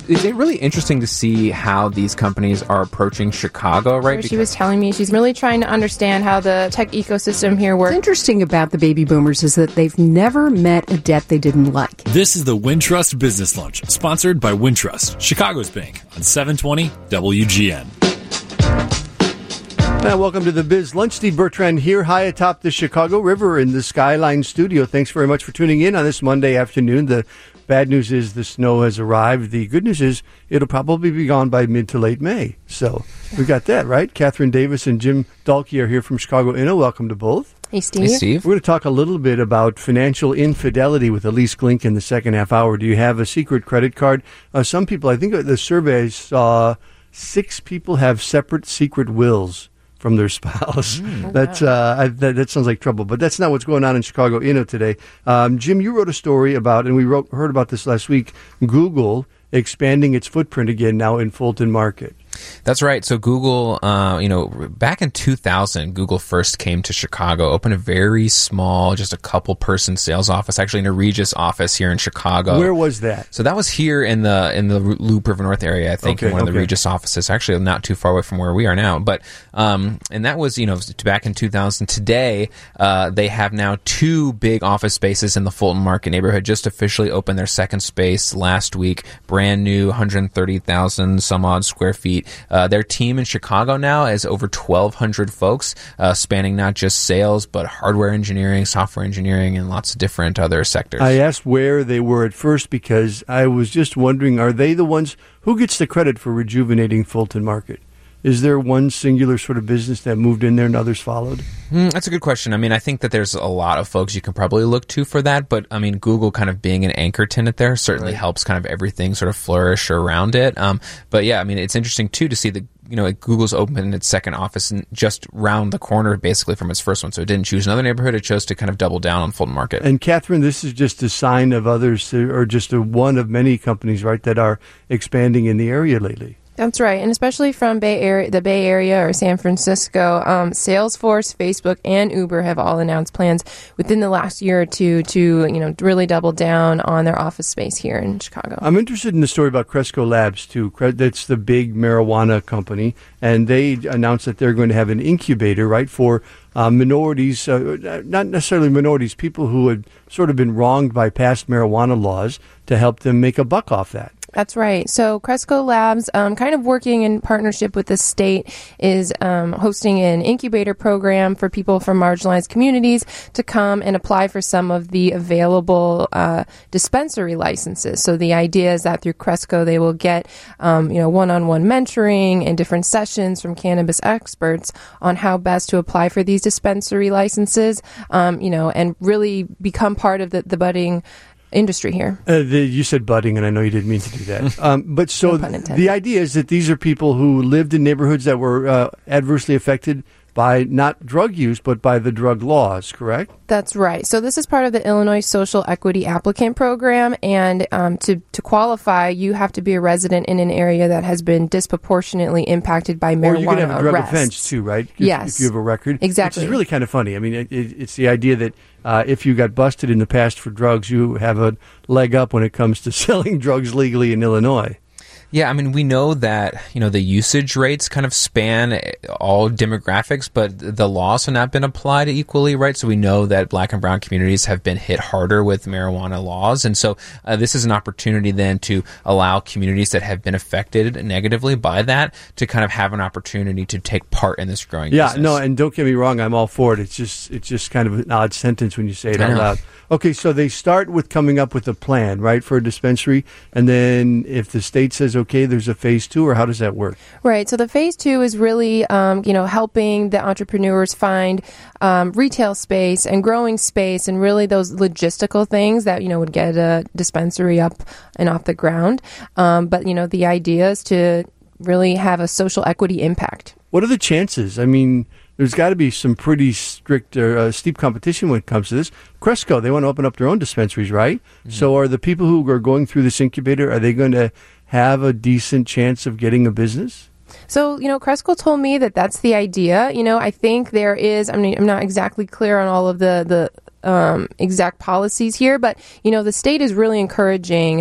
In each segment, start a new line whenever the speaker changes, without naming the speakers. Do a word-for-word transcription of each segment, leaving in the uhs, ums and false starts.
is it really interesting to see how these companies are approaching Chicago, right?
She was telling me she's really trying to understand how the tech ecosystem here works.
What's interesting about the baby boomers is that they've never met a debt they didn't like.
This is the Wintrust Business Lunch, sponsored by Wintrust, Chicago's bank, on seven twenty W G N.
Uh, welcome to the Biz Lunch. Steve Bertrand here, high atop the Chicago River in the Skyline studio. Thanks very much for tuning in on this Monday afternoon. The bad news is the snow has arrived. The good news is it'll probably be gone by mid to late May. So we got that, right? Catherine Davis and Jim Dahlke are here from Chicago Inno. Welcome to both.
Hey, Steve.
Hey, Steve.
We're going to talk a little bit about financial infidelity with Elise Glink in the second half hour. Do you have a secret credit card? Uh, some people, I think the survey saw six people have separate secret wills from their spouse. Mm. That's uh, I, that, that sounds like trouble, but that's not what's going on in Chicago Inno today. Um, Jim, you wrote a story about, and we wrote, heard about this last week, Google expanding its footprint again now in Fulton Market.
That's right. So Google, uh, you know, back in two thousand, Google first came to Chicago, opened a very small, just a couple person sales office, actually in a Regis office here in Chicago.
Where was that?
So that was here in the in the Loop River North area, I think,
okay,
in one
okay.
of the Regis offices, actually not too far away from where we are now. But um, and that was, you know, back in two thousand. Today, uh, they have now two big office spaces in the Fulton Market neighborhood. Just officially opened their second space last week, brand new, one hundred thirty thousand some odd square feet. Uh, their team in Chicago now is over twelve hundred folks, uh, spanning not just sales, but hardware engineering, software engineering, and lots of different other sectors.
I asked where they were at first because I was just wondering, are they the ones, who gets the credit for rejuvenating Fulton Market? Is there one singular sort of business that moved in there and others followed?
Mm, that's a good question. I mean, I think that there's a lot of folks you can probably look to for that, but I mean, Google kind of being an anchor tenant there certainly right. helps kind of everything sort of flourish around it. Um, but yeah, I mean, it's interesting too to see the, you know, Google's opened its second office and just round the corner basically from its first one. So it didn't choose another neighborhood. It chose to kind of double down on Fulton Market.
And Catherine, this is just a sign of others, or just a, one of many companies, right, that are expanding in the area lately.
That's right, and especially from Bay Area, the Bay Area or San Francisco, um, Salesforce, Facebook, and Uber have all announced plans within the last year or two to, you know, really double down on their office space here in Chicago.
I'm interested in the story about Cresco Labs too. That's the big marijuana company, and they announced that they're going to have an incubator, right, for uh, minorities, uh, not necessarily minorities, people who had sort of been wronged by past marijuana laws, to help them make a buck off that.
That's right. So Cresco Labs, um, kind of working in partnership with the state, is um, hosting an incubator program for people from marginalized communities to come and apply for some of the available uh, dispensary licenses. So the idea is that through Cresco, they will get um, you know, one-on-one mentoring and different sessions from cannabis experts on how best to apply for these dispensary licenses, um, you know, and really become part of the, the budding industry here.
Uh, the, you said budding, and I know you didn't mean to do that. Um, but so
No pun intended.
The idea is that these are people who lived in neighborhoods that were uh, adversely affected by not drug use, but by the drug laws, correct?
That's right. So this is part of the Illinois Social Equity Applicant Program, and um, to, to qualify, you have to be a resident in an area that has been disproportionately impacted by marijuana arrests.
Or you can have a drug offense too, right? If,
yes.
If you have a record.
Exactly.
Which is really kind of funny. I mean, it, it, it's the idea that uh, if you got busted in the past for drugs, you have a leg up when it comes to selling drugs legally in Illinois.
Yeah, I mean, we know that, you know, the usage rates kind of span all demographics, but the laws have not been applied equally, right? So we know that black and brown communities have been hit harder with marijuana laws. And so uh, this is an opportunity then to allow communities that have been affected negatively by that to kind of have an opportunity to take part in this growing
yeah,
business.
no, and don't get me wrong, I'm all for it. It's just it's just kind of an odd sentence when you say it out loud. Okay, so they start with coming up with a plan, right, for a dispensary, and then if the state says, okay, there's a phase two, or how does that work?
Right, so the phase two is really, um, you know, helping the entrepreneurs find um, retail space and growing space and really those logistical things that, you know, would get a dispensary up and off the ground. Um, but, you know, the idea is to really have a social equity impact.
What are the chances? I mean, there's got to be some pretty strict or uh, steep competition when it comes to this. Cresco, they want to open up their own dispensaries, right? Mm-hmm. So are the people who are going through this incubator, are they going to have a decent chance of getting a business?
So, you know, Cresco told me that that's the idea. You know, I think there is, I mean, I'm not exactly clear on all of the, the um, exact policies here, but, you know, the state is really encouraging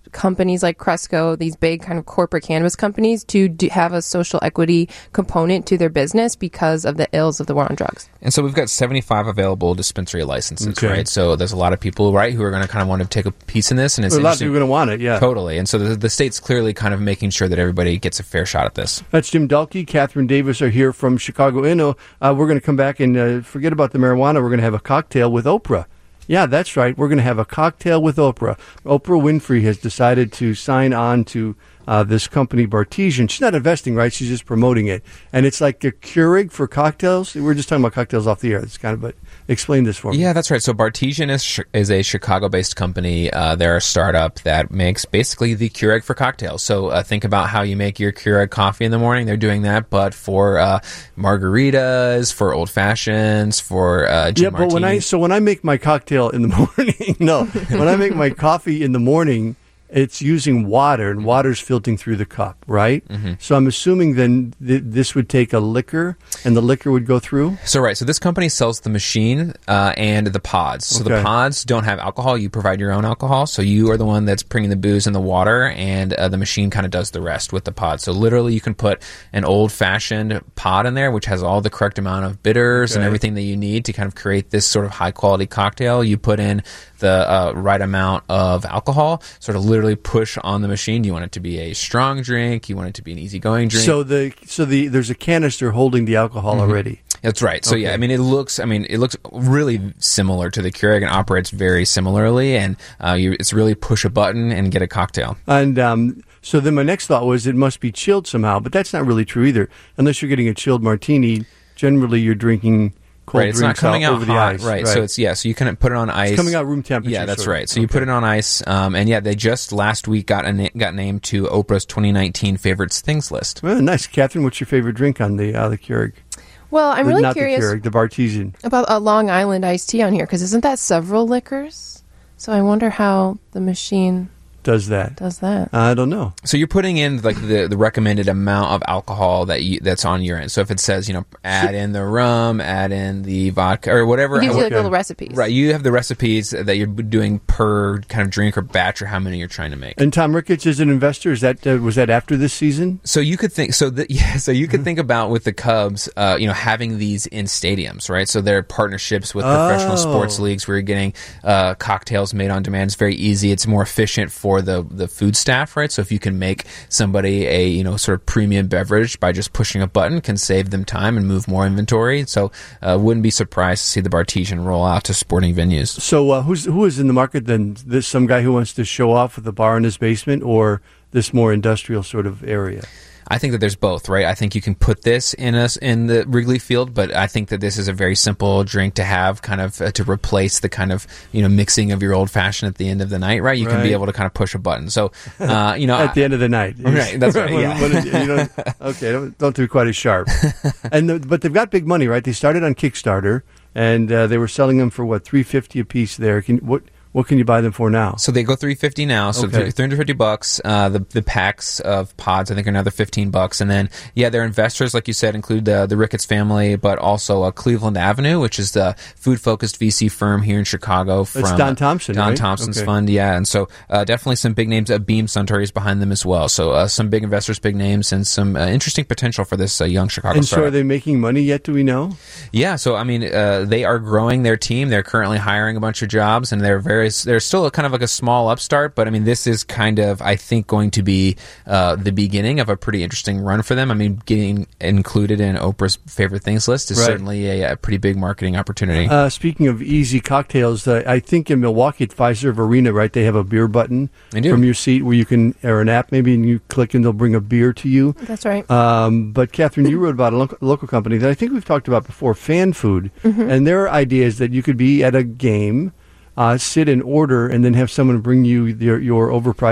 companies like Cresco, these big kind of corporate cannabis companies, to do have a social equity component to their business because of the ills of the war on drugs.
And so we've got seventy-five available dispensary licenses,
Okay.
right? So there's a lot of people, right, who are going to kind of want to take a piece in this. And it's
A lot of
interesting.
people are going to want it, yeah.
Totally. And so the, the state's clearly kind of making sure that everybody gets a fair shot at this.
That's Jim Dalkey. Catherine Davis are here from Chicago Inno. Uh, we're going to come back and uh, forget about the marijuana. We're going to have a cocktail with Oprah. Yeah, that's right. We're going to have a cocktail with Oprah. Oprah Winfrey has decided to sign on to uh, this company, Bartesian. She's not investing, right? She's just promoting it. And it's like a Keurig for cocktails. We were just talking about cocktails off the air. It's kind of, but explain this for me.
Yeah, that's right. So Bartesian is is a Chicago-based company. Uh, they're a startup that makes basically the Keurig for cocktails. So uh, think about how you make your Keurig coffee in the morning. They're doing that, but for uh, margaritas, for old fashions, for uh, gin
Yeah, but when I
martinis.
so when I make my cocktail in the morning, no, when I make my coffee in the morning, it's using water, and water's filtering through the cup, right?
Mm-hmm.
So I'm assuming then th- this would take a liquor, and the liquor would go through.
So right, so this company sells the machine uh, and the pods. So
Okay.
the pods don't have alcohol. You provide your own alcohol. So you are the one that's bringing the booze and the water, and uh, the machine kind of does the rest with the pods. So literally, you can put an old-fashioned pod in there, which has all the correct amount of bitters and
Okay.
everything that you need to kind of create this sort of high-quality cocktail. You put in the uh, right amount of alcohol, sort of literally push on the machine. You want it to be a strong drink. You want it to be an easygoing drink.
So the so the there's a canister holding the alcohol
Mm-hmm.
already.
That's right. So yeah,
Okay.
I mean, it looks. I mean, it looks really similar to the Keurig and operates very similarly. And uh, you, it's really push a button and get a cocktail.
And um, so then my next thought was it must be chilled somehow, but that's not really true either. Unless you're getting a chilled martini, generally you're drinking cold
Right. It's not
drinks
coming out
over the
hot.
ice.
Right. So it's yeah. So you can put it on ice.
It's coming out room temperature.
Yeah, that's
sort of.
right. So you put it on ice, um, and yeah, they just last week got a na- got named to Oprah's twenty nineteen favorites things list.
Well, nice, Catherine. What's your favorite drink on the uh, the Keurig?
Well, I'm
The-
really
not
curious
the Keurig, the Bartesian.
about a Long Island iced tea on here, because isn't that several liquors? So I wonder how the machine
Does that?
does that.
I don't know.
So you're putting in like the, the recommended amount of alcohol that you, that's on your end. So if it says, you know, add in the rum, add in the vodka or whatever.
It gives you like
Okay.
little recipes.
Right, you have the recipes that you're doing per kind of drink or batch or how many you're trying to make.
And Tom Ricketts is an investor. Is that uh, was that after this season?
So you could think so that yeah, so you could think about with the Cubs, uh, you know, having these in stadiums, right? So there are partnerships with professional
Oh.
sports leagues where you're getting uh, cocktails made on demand. It's very easy. It's more efficient for the the food staff, right? So if you can make somebody a you know sort of premium beverage by just pushing a button, can save them time and move more inventory. So uh, wouldn't be surprised to see the Bartesian roll out to sporting venues.
So uh, who's who is in the market then? This some guy who wants to show off with a bar in his basement, or this more industrial sort of area?
I think that there's both, right? I think you can put this in us in the Wrigley Field, but I think that this is a very simple drink to have, kind of uh, to replace the kind of you know mixing of your old fashioned at the end of the night, right? You can be
Right.
able to kind of push a button. So, uh, you know,
At the end of the night,
Right, that's right,
When-
yeah.
when it- you don't- okay, don't, don't do quite as sharp. And the, but they've got big money, right? They started on Kickstarter, and uh, they were selling them for what three fifty a piece. There, can what what can you buy them for now?
So they go three fifty now. So
Okay.
three hundred fifty bucks. Uh, the the packs of pods, I think, are another fifteen bucks. And then yeah, their investors, like you said, include the the Ricketts family, but also uh, Cleveland Avenue, which is the food focused V C firm here in Chicago. From
That's Don Thompson,
Don
right?
Thompson's
Okay.
fund, yeah. And so uh, definitely some big names. Uh, Beam Suntory is behind them as well. So uh, some big investors, big names, and some uh, interesting potential for this uh, young Chicago
And so,
startup.
are they making money yet? Do we know?
Yeah, so I mean, uh, they are growing their team. They're currently hiring a bunch of jobs, and they're very. They're still a, kind of like a small upstart, but I mean, this is kind of, I think, going to be uh, the beginning of a pretty interesting run for them. I mean, getting included in Oprah's favorite things list is
Right.
certainly a, a pretty big marketing opportunity.
Uh, speaking of easy cocktails, uh, I think in Milwaukee at Fiserv Arena, right, they have a beer button
They do.
from your seat where you can, or an app maybe, and you click and they'll bring a beer to you.
That's right.
Um, but Catherine, you wrote about a local, local company that I think we've talked about before, Fan Food,
Mm-hmm.
and their idea is that you could be at a game, uh, sit and order, and then have someone bring you your, your overpriced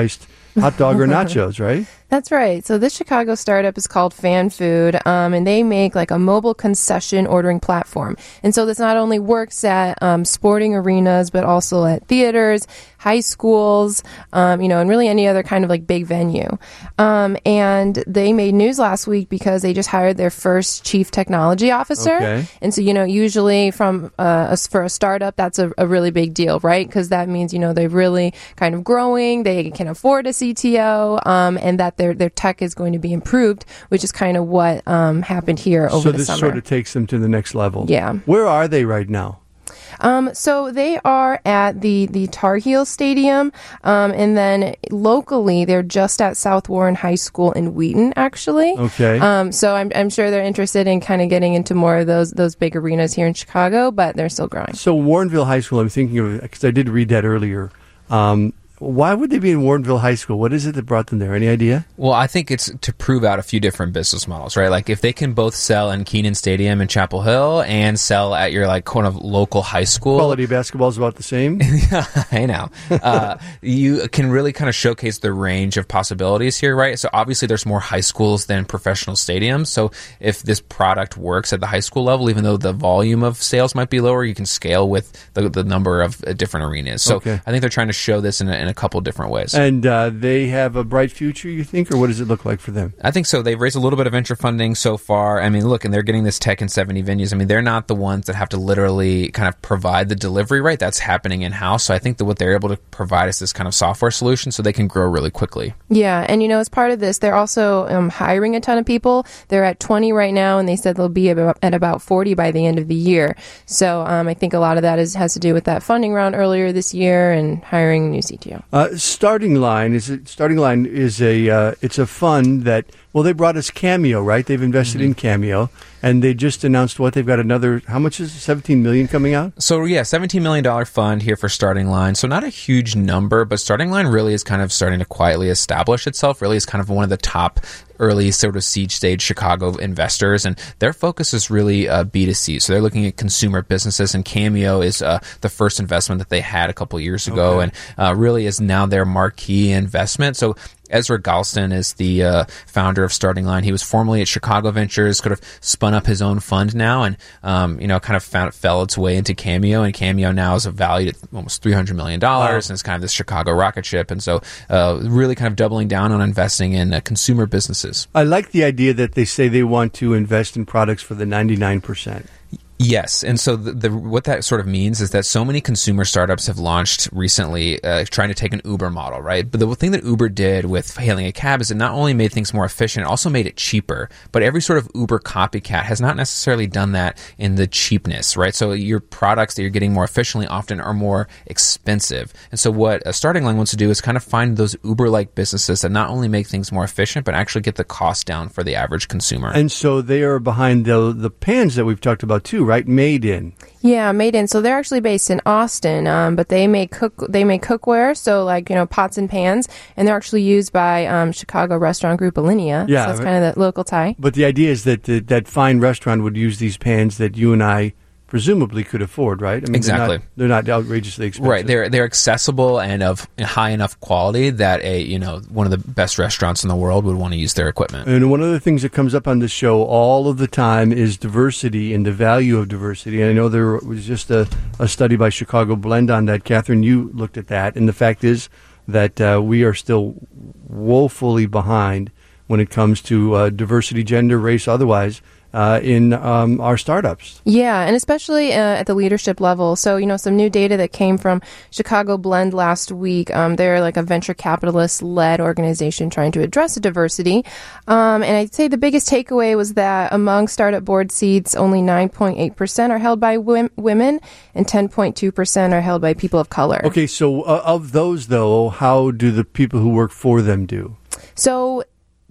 hot dog or nachos, right?
That's right. So this Chicago startup is called Fan Food, um, and they make like a mobile concession ordering platform. And so this not only works at um, sporting arenas, but also at theaters, high schools, um, you know, and really any other kind of like big venue. Um, and they made news last week because they just hired their first chief technology officer.
Okay.
And so, you know, usually from uh, for a startup, that's a, a really big deal, right? Because that means, you know, they're really kind of growing, they can afford a C T O, um, and that their their tech is going to be improved, which is kind of what um, happened here over
so
the
this
summer.
sort of takes them to the next level.
Yeah.
Where are they right now?
Um, so they are at the, the Tar Heel Stadium, um, and then locally they're just at South Warren High School in Wheaton, actually.
Okay.
Um, so I'm, I'm sure they're interested in kind of getting into more of those those big arenas here in Chicago, but they're still growing.
So Warrenville High School, I'm thinking of, because I did read that earlier. Um, why would they be in Warrenville High School? What is it that brought them there? Any idea?
Well, I think it's to prove out a few different business models, right? Like if they can both sell in Keenan Stadium in Chapel Hill and sell at your like kind of local high school.
Quality basketball is about the same.
I know. Uh, you can really kind of showcase the range of possibilities here, right? So obviously there's more high schools than professional stadiums. So if this product works at the high school level, even though the volume of sales might be lower, you can scale with the, the number of uh, different arenas. So
Okay.
I think they're trying to show this in a, in a couple different ways.
And uh, they have a bright future, you think, or what does it look like for them?
I think so. They've raised a little bit of venture funding so far. I mean, look, and they're getting this tech in seventy venues. I mean, they're not the ones that have to literally kind of provide the delivery, right? That's happening in-house. So I think that what they're able to provide is this kind of software solution so they can grow really quickly.
Yeah, and you know, as part of this, they're also um, hiring a ton of people. They're at twenty right now, and they said they'll be about, at about forty by the end of the year. So um, I think a lot of that is has to do with that funding round earlier this year and hiring a new C T O.
Uh, Starting Line is it, Starting Line is a uh, it's a fund that, well, they brought us Cameo, right? They've invested
Mm-hmm.
in Cameo, and they just announced what they've got another. How much is it? seventeen million coming out?
So yeah, seventeen million dollars fund here for Starting Line. So not a huge number, but Starting Line really is kind of starting to quietly establish itself. Really is kind of one of the top early sort of seed stage Chicago investors, and their focus is really uh, B two C. So they're looking at consumer businesses, and Cameo is uh, the first investment that they had a couple years ago,
Okay.
and uh, really is now their marquee investment. So Ezra Galston is the uh, founder of Starting Line. He was formerly at Chicago Ventures, could have spun up his own fund now, and um, you know, kind of found, fell its way into Cameo. And Cameo now is valued at almost three hundred million dollars,
Wow.
and it's kind of this Chicago rocket ship. And so, uh, really, kind of doubling down on investing in uh, consumer businesses.
I like the idea that they say they want to invest in products for the ninety-nine percent.
Yes, and so the, the what that sort of means is that so many consumer startups have launched recently, uh, trying to take an Uber model, right? But the thing that Uber did with hailing a cab is it not only made things more efficient, it also made it cheaper. But every sort of Uber copycat has not necessarily done that in the cheapness, right? So your products that you're getting more efficiently often are more expensive. And so what a Starting Line wants to do is kind of find those Uber-like businesses that not only make things more efficient, but actually get the cost down for the average consumer.
And so they are behind the the pans that we've talked about too, right? Made in.
Yeah, made in. So they're actually based in Austin, um, but they make cook they make cookware, so like you know pots and pans, and they're actually used by um, Chicago restaurant group Alinea.
Yeah,
so that's
right.
kind of the local tie.
But the idea is that the, that fine restaurant would use these pans that you and I presumably could afford, right? I mean,
Exactly.
They're not, they're not outrageously expensive.
Right, they're they're accessible and of high enough quality that a you know one of the best restaurants in the world would want to use their equipment.
And one of the things that comes up on this show all of the time is diversity and the value of diversity. And I know there was just a, a study by Chicago Blend on that. Catherine, you looked at that. And the fact is that uh, we are still woefully behind when it comes to uh, diversity, gender, race, otherwise, uh, in um, our startups.
Yeah, and especially uh, at the leadership level. So, you know, some new data that came from Chicago Blend last week. Um, they're like a venture capitalist-led organization trying to address diversity. Um, and I'd say the biggest takeaway was that among startup board seats, only nine point eight percent are held by wim- women and ten point two percent are held by people of color.
Okay, so uh, of those, though, how do the people who work for them do?
So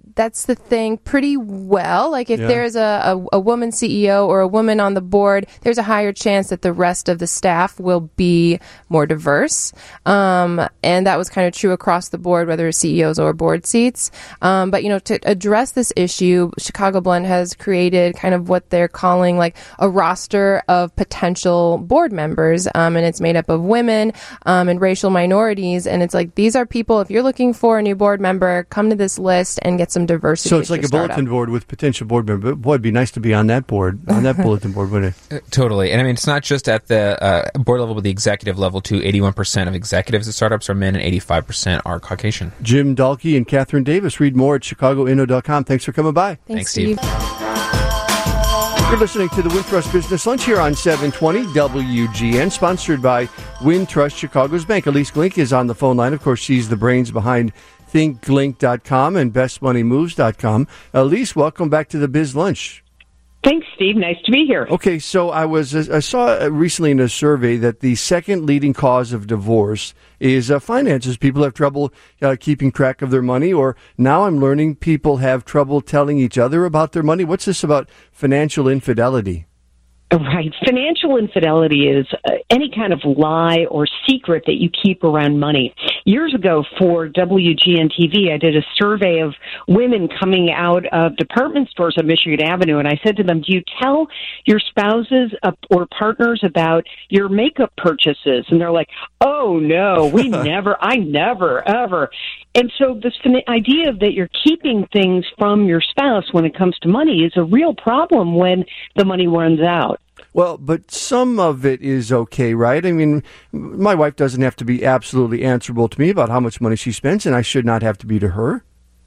that's the thing pretty well. Like if
Yeah.
there's a, a, a woman C E O or a woman on the board, there's a higher chance that the rest of the staff will be more diverse. Um, and that was kind of true across the board, whether it's C E Os or board seats. Um, but, you know, to address this issue, Chicago Blend has created kind of what they're calling like a roster of potential board members. Um, and it's made up of women um, and racial minorities. And it's like, these are people, if you're looking for a new board member, come to this list and get some diversity.
So it's
at
like
your
a bulletin
startup.
board with potential board members. Boy, it'd be nice to be on that board, on that bulletin board, wouldn't it?
Uh, Totally. And I mean, it's not just at the uh, board level, but the executive level, too. eighty-one percent of executives at startups are men and eighty-five percent are Caucasian.
Jim Dahlke and Catherine Davis. Read more at chicago inno dot com. Thanks for coming by.
Thanks, Steve.
You're listening to the Wintrust Business Lunch here on seven twenty W G N, sponsored by Wintrust Chicago's Bank. Elise Glink is on the phone line. Of course, she's the brains behind think glink dot com and best money moves dot com. Elise, welcome back to the Biz Lunch.
Thanks, Steve. Nice to be here.
Okay, so I was I saw recently in a survey that the second leading cause of divorce is uh, finances. People have trouble uh, keeping track of their money, or now I'm learning people have trouble telling each other about their money. What's this about financial infidelity?
Right. Financial infidelity is uh, any kind of lie or secret that you keep around money. Years ago for W G N T V, I did a survey of women coming out of department stores on Michigan Avenue, and I said to them, do you tell your spouses uh, or partners about your makeup purchases? And they're like, oh, no, we never, I never, ever. And so this fin- idea that you're keeping things from your spouse when it comes to money is a real problem when the money runs out.
Well, but some of it is okay, right? I mean, my wife doesn't have to be absolutely answerable to me about how much money she spends, and I should not have to be to her.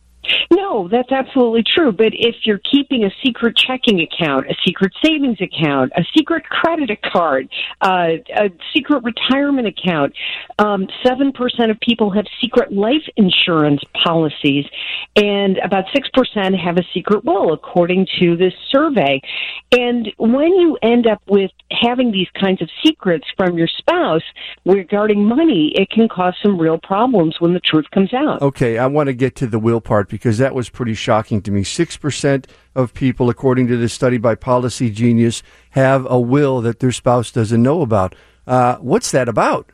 No, that's absolutely true. But if you're keeping a secret checking account, a secret savings account, a secret credit card, uh, a secret retirement account, um, seven percent of people have secret life insurance policies, and about six percent have a secret will, according to this survey. And when you end up with having these kinds of secrets from your spouse regarding money, it can cause some real problems when the truth comes out.
Okay, I want to get to the will part because that was pretty shocking to me. six percent of people, according to this study by Policy Genius, have a will that their spouse doesn't know about. Uh, what's that about?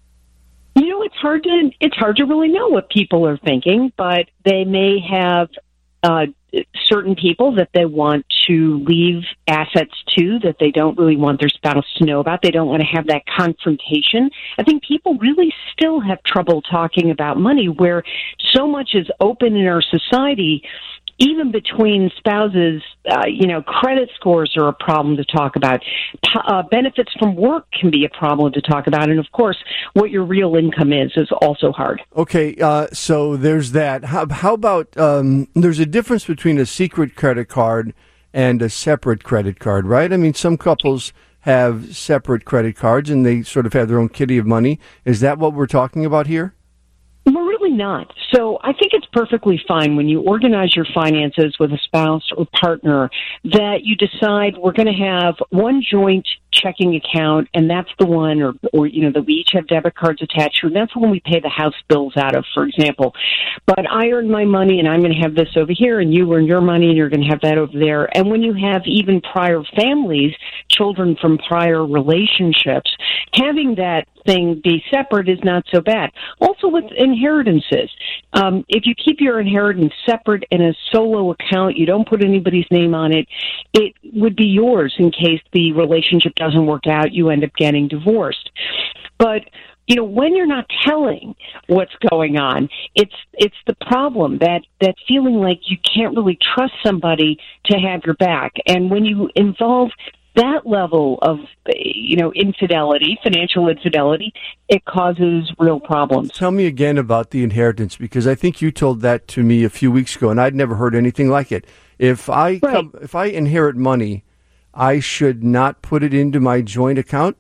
You know, it's hard to it's hard to really know what people are thinking, but they may have uh, certain people that they want to leave assets to that they don't really want their spouse to know about. They don't want to have that confrontation. I think people really still have trouble talking about money, where so much is open in our society. Even between spouses, uh, you know, credit scores are a problem to talk about. P- uh, benefits from work can be a problem to talk about. And, of course, what your real income is is also hard.
Okay, uh, so there's that. How, how about um, there's a difference between a secret credit card and a separate credit card, right? I mean, some couples have separate credit cards and they sort of have their own kitty of money. Is that what we're talking about here?
We're really not. So I think it's perfectly fine when you organize your finances with a spouse or partner that you decide we're going to have one joint checking account, and that's the one, or, or you know, that we each have debit cards attached to, and that's the one we pay the house bills out of, for example. But I earn my money, and I'm going to have this over here, and you earn your money, and you're going to have that over there. And when you have even prior families, children from prior relationships, having that thing be separate is not so bad. Also with inheritances, um, if you keep your inheritance separate in a solo account, you don't put anybody's name on it, it would be yours in case the relationship doesn't work out, you end up getting divorced. But you know, when you're not telling what's going on, it's it's the problem, that, that feeling like you can't really trust somebody to have your back. And when you involve that level of, you know, infidelity, financial infidelity, it causes real problems.
Tell me again about the inheritance, because I think you told that to me a few weeks ago, and I'd never heard anything like it. If I
Right.
come, if I inherit money, I should not put it into my joint account?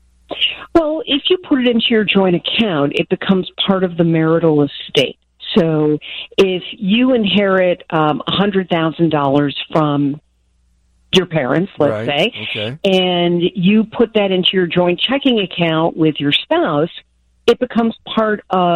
Well, if you put it into your joint account, it becomes part of the marital estate. So if you inherit um, one hundred thousand dollars from your parents, let's
Right.
say,
Okay.
and you put that into your joint checking account with your spouse, it becomes part of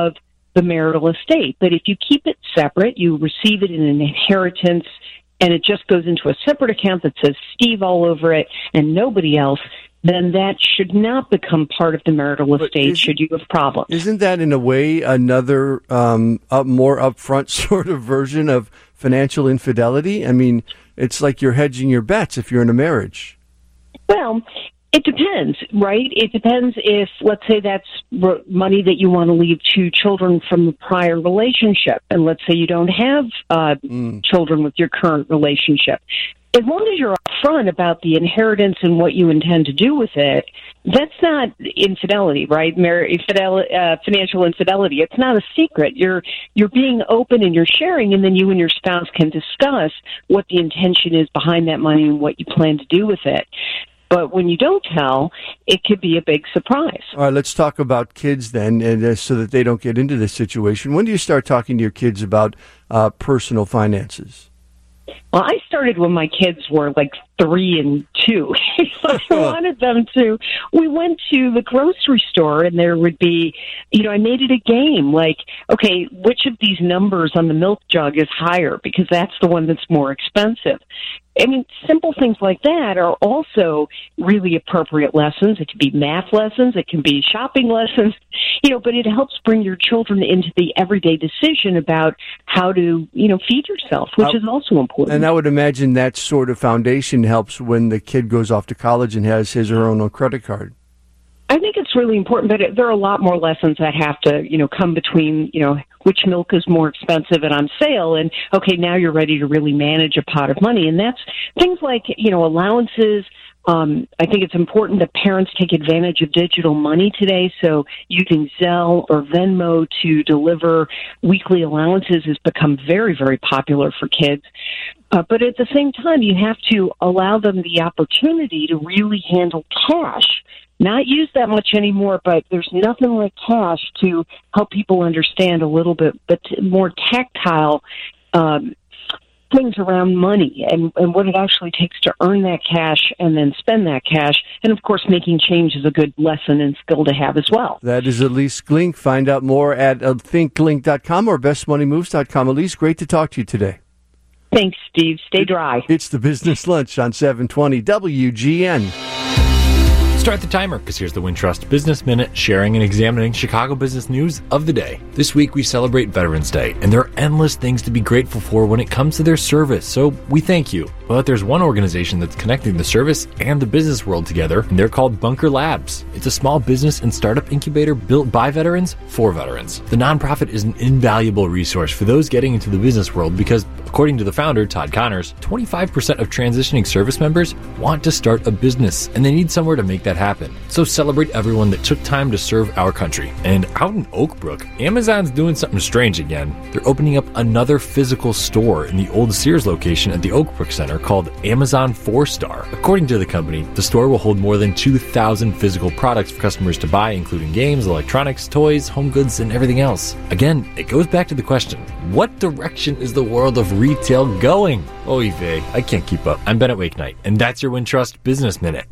the marital estate. But if you keep it separate, you receive it in an inheritance, and it just goes into a separate account that says Steve all over it and nobody else, then that should not become part of the marital estate should you have problems.
Isn't that, in a way, another um, up, more upfront sort of version of financial infidelity? I mean, it's like you're hedging your bets if you're in a marriage.
Well, it depends, right? It depends if, let's say, that's r- money that you want to leave to children from the prior relationship, and let's say you don't have uh, mm. children with your current relationship. As long as you're upfront about the inheritance and what you intend to do with it, that's not infidelity, right? Mar- infidel- uh, financial infidelity. It's not a secret. You're you're being open and you're sharing, and then you and your spouse can discuss what the intention is behind that money and what you plan to do with it. But when you don't tell, it could be a big surprise.
All right, let's talk about kids then, and uh, so that they don't get into this situation. When do you start talking to your kids about uh, personal finances?
Well, I started when my kids were like three and two. I wanted them to. We went to the grocery store, and there would be, you know, I made it a game. Like, okay, which of these numbers on the milk jug is higher? Because that's the one that's more expensive. I mean, simple things like that are also really appropriate lessons. It can be math lessons. It can be shopping lessons, you know, but it helps bring your children into the everyday decision about how to, you know, feed yourself, which uh, is also important.
And I would imagine that sort of foundation helps when the kid goes off to college and has his or her own credit card.
I think it's really important, but it, there are a lot more lessons that have to, you know, come between, you know, which milk is more expensive and on sale, and, okay, now you're ready to really manage a pot of money. And that's things like, you know, allowances. Um, I think it's important that parents take advantage of digital money today, so using Zelle or Venmo to deliver weekly allowances has become very, very popular for kids. Uh, but at the same time, you have to allow them the opportunity to really handle cash. Not use that much anymore, but there's nothing like cash to help people understand a little bit, but more tactile um, things around money and, and what it actually takes to earn that cash and then spend that cash. And, of course, making change is a good lesson and skill to have as well.
That is Elise Glink. Find out more at uh, think glink dot com or best money moves dot com. Elise, great to talk to you today.
Thanks, Steve. Stay dry.
It's the Business Lunch on seven twenty W G N.
Start the timer, because here's the Wintrust Business Minute, sharing and examining Chicago business news of the day. This week we celebrate Veterans Day, and there are endless things to be grateful for when it comes to their service, so we thank you. But there's one organization that's connecting the service and the business world together, and they're called Bunker Labs. It's a small business and startup incubator built by veterans for veterans. The nonprofit is an invaluable resource for those getting into the business world because, according to the founder, Todd Connors, twenty-five percent of transitioning service members want to start a business, and they need somewhere to make that happen. So celebrate everyone that took time to serve our country. And out in Oak Brook, Amazon's doing something strange again. They're opening up another physical store in the old Sears location at the Oak Brook Center called Amazon four star. According to the company, the store will hold more than two thousand physical products for customers to buy, including games, electronics, toys, home goods, and everything else. Again, it goes back to the question, what direction is the world of retail going? Oy vey, I can't keep up. I'm Bennett Wakenight, and that's your Wintrust Business Minute.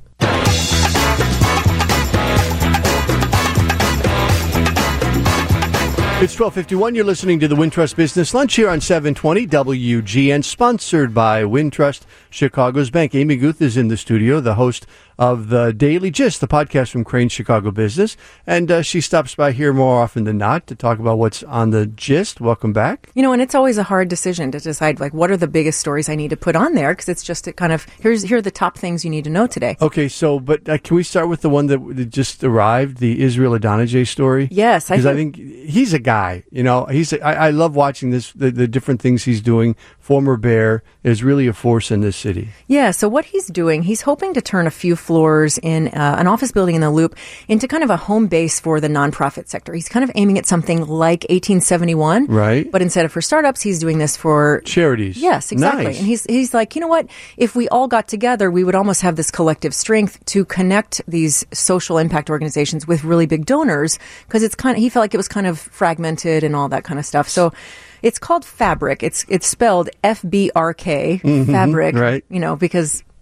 It's twelve fifty-one. You're listening to the Wintrust Business Lunch here on seven twenty W G N, sponsored by Wintrust, Chicago's Bank. Amy Guth is in the studio, the host of the Daily Gist, the podcast from Crane Chicago Business. And uh, she stops by here more often than not to talk about what's on the Gist. Welcome back.
You know, and it's always a hard decision to decide, like, what are the biggest stories I need to put on there? Because it's just a kind of, here's here are the top things you need to know today.
Okay, so, but uh, can we start with the one that, that just arrived, the Israel Adonijah story?
Yes.
Because I, I think he's a guy, you know, he's a, I, I love watching this, the, the different things he's doing. Former Bear is really a force in this city.
Yeah, so what he's doing, he's hoping to turn a few floors in uh, an office building in the Loop into kind of a home base for the nonprofit sector. He's kind of aiming at something like eighteen seventy-one.
Right.
But instead of for startups, he's doing this for
charities.
Yes, exactly.
Nice.
And he's he's like, you know what? If we all got together, we would almost have this collective strength to connect these social impact organizations with really big donors, because it's kind of, he felt like it was kind of fragmented and all that kind of stuff. So it's called Fabric. It's it's spelled F B R K,
mm-hmm,
Fabric,
right.
you know, because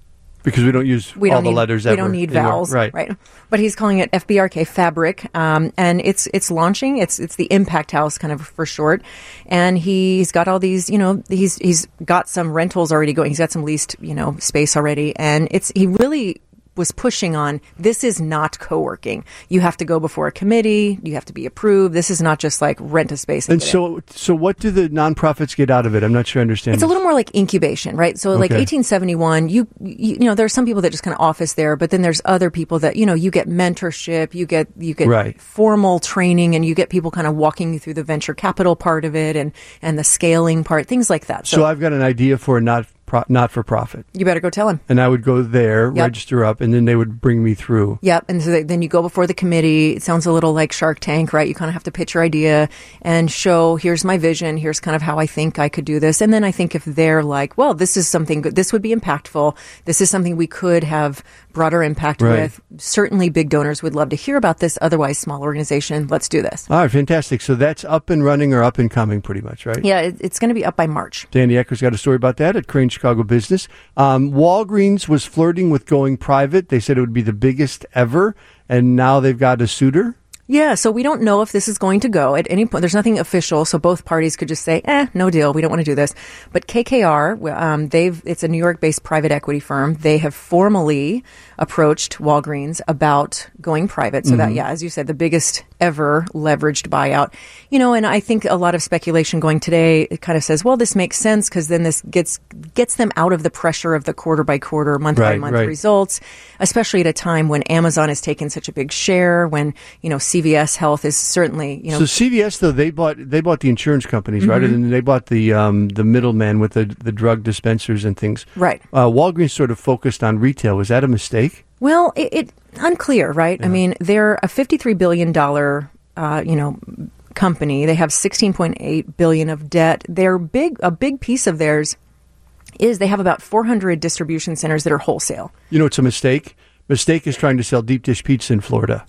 because we don't use
we
all
don't
the
need,
letters
we
ever.
don't need
anymore.
vowels,
Right.
right? But he's calling it F B R K Fabric, um, and it's it's launching. It's it's the Impact House, kind of for short. And he's got all these, you know, he's he's got some rentals already going. He's got some leased, you know, space already, and it's he really was pushing on, this is not co-working. You have to go before a committee. You have to be approved. This is not just like rent a space. And,
And so, so what do the nonprofits get out of it? I'm not sure I understand.
It's a
this.
little more like incubation, right? So like
Okay.
eighteen seventy-one, you, you, you know, there are some people that just kind of office there, but then there's other people that, you know, you get mentorship, you get, you get
Right.
formal training, and you get people kind of walking you through the venture capital part of it and, and the scaling part, things like that.
So I've got an idea for a not pro, not for profit,
you better go tell him.
and I would go there,
Yep.
register up, and then they would bring me through.
Yep. And so they, then you go before the committee. It sounds a little like Shark Tank, right? You kind of have to pitch your idea and show, here's my vision. Here's kind of how I think I could do this. And then I think if they're like, well, this is something good, this would be impactful. This is something we could have broader impact
Right.
with. Certainly big donors would love to hear about this. Otherwise, small organization, let's do this.
All right, fantastic. So that's up and running or up and coming, pretty much, right?
Yeah, it, it's going to be up by March.
Danny Ecker's got a story about that at Crane Chicago Business. Um, Walgreens was flirting with going private. They said it would be the biggest ever, and now they've got a suitor.
Yeah, so we don't know if this is going to go at any point. There's nothing official, so both parties could just say, "Eh, no deal. We don't want to do this." But K K R, um, they've it's a New York-based private equity firm. They have formally approached Walgreens about going private. So that, yeah, as you said, the biggest ever leveraged buyout. You know, and I think a lot of speculation going today, it kind of says, well, this makes sense because then this gets gets them out of the pressure of the quarter by quarter, month by
Right,
month
right.
results, especially at a time when Amazon has taken such a big share, when, you know, C V S Health is certainly, you know,
So C V S though they bought they bought the insurance companies, right?
Mm-hmm.
And then they bought the um, the middlemen with the the drug dispensers and things.
right.
Uh, Walgreens sort of focused on retail. Was that a mistake?
Well, it, it unclear, right? I mean, they're a fifty-three billion dollars, uh, you know, company. They have sixteen point eight billion dollars of debt. They're big. A big piece of theirs is they have about four hundred distribution centers that are wholesale.
You know, it's a mistake. Mistake is trying to sell deep dish pizza in Florida.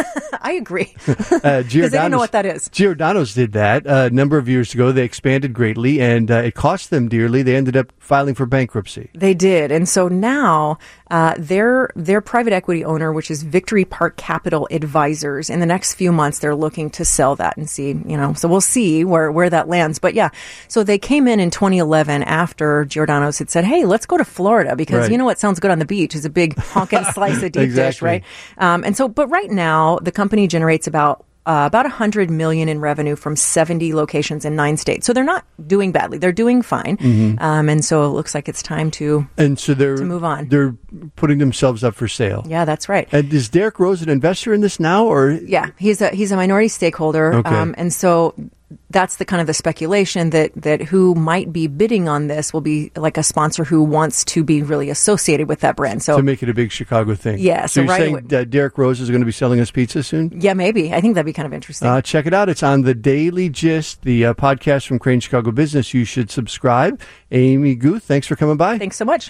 I agree.
Uh,
Because they don't know
Giordano's-
what that is.
Giordano's did that uh, a number of years ago. They expanded greatly, and uh, it cost them dearly. They ended up filing for bankruptcy.
They did, and so now uh, their their private equity owner, which is Victory Park Capital Advisors, in the next few months they're looking to sell that and see, you know. So we'll see where where that lands. But yeah, so they came in in twenty eleven after Giordano's had said, "Hey, let's go to Florida because
Right.
you know what sounds good on the beach is a big honkin' slice of deep dish,
Exactly.
right?" Um, and so, but right now the company generates about. Uh, about one hundred million in revenue from seventy locations in nine states. So they're not doing badly. They're doing fine.
Mm-hmm.
Um, and so it looks like it's time to,
And so they're
To move on.
They're putting themselves up for sale.
yeah, that's right.
And is Derek Rose an investor in this now, or
Yeah, he's a he's a minority stakeholder,
Okay.
um, and so that's the kind of the speculation that that who might be bidding on this will be like a sponsor who wants to be really associated with that brand. So
to make it a big Chicago thing?
Yeah,
So,
so
you're
right
saying
away-
that Derek Rose is going to be selling us pizza soon?
yeah, maybe I think that'd be kind of interesting.
Uh, check it out. It's on the Daily Gist, the uh, podcast from Crane Chicago Business. You should subscribe. Amy Guth, thanks for coming by.
Thanks so much.